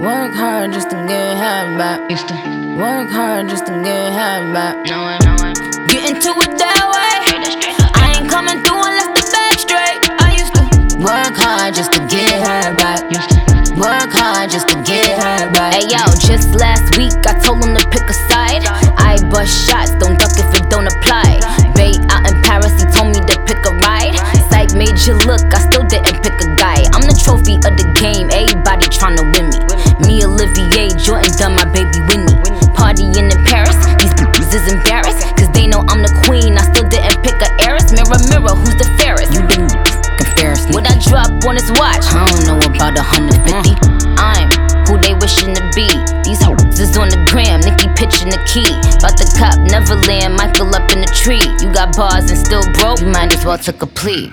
Work hard just to get half back. Used to Work hard just to get half back. know it. Get into it that way. I ain't coming through unless the bag straight. I used to work hard just to get half back. Used to Work hard just to get half back. Hey yo, just last week I told him to pick a side. I bust shots, don't duck if it don't apply. Bay out in Paris, he told me to pick a ride. Psych made you look, I still didn't pick a guy. I'm the trophy of the game, everybody tryna win me. Me, Olivier, Jordan, done my baby Winnie. Partying in Paris, these bitches is embarrassed, cause they know I'm the queen, I still didn't pick a heiress. Mirror, mirror, who's the fairest? You didn't comparison. What I drop on his watch? I don't know about 150. I'm who they wishing to be. These hoes is on the gram, Nicki pitching the key. About the cop, Neverland, Michael up in the tree. You got bars and still broke, you might as well took a plea.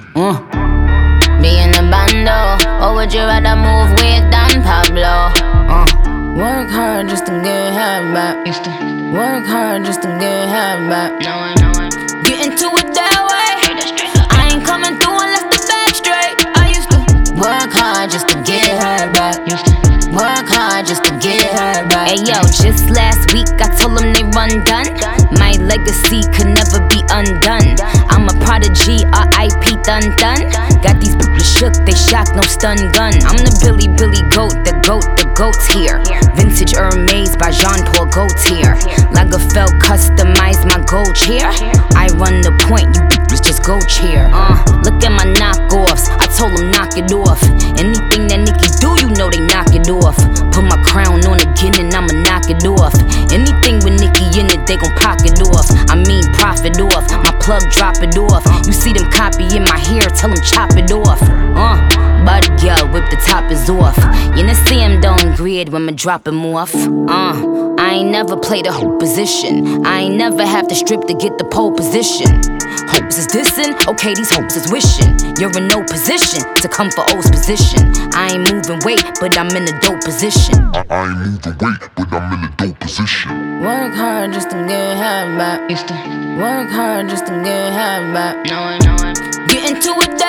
Be in the bando, or would you rather move with Don Pablo? Work hard just to get half back. used to Work hard just to get half back. know it. Get into it that way. I ain't coming through unless the bag straight. I used to work hard just to get half back. Used to Work hard just to get half back. Hey yo, just last week I told them they run done. My legacy could never be undone. I'm a prodigy, R.I.P. dun dun. Got these bitches shook, they shocked, no stun gun. I'm the Billy goat, the goat's here. Vintage Hermes by Jean Paul Gaultier. Lagerfeld customized my gold chair. I run the point, you bitches just go cheer. Look at my knockoffs, I told them knock it off. Anything that Nicki do, you know they knock it off. Put my crown on again and I'ma knock it off. Anything with Nicki in it, they gon' pocket off. I mean profit off, my plug drop it off. You see them copying my hair, tell them chop it off. Body girl, whip the top is off. You know see him don't grid when me drop him off. I ain't never played a whole position. I ain't never have to strip to get the pole position. Hopes is dissing, okay, these hopes is wishing. You're in no position to come for O's position. I ain't moving weight, but I'm in a dope position. I ain't moving weight, but I'm in a dope position. Work hard just to get half back. used to Work hard just to get half back. know it. Get into it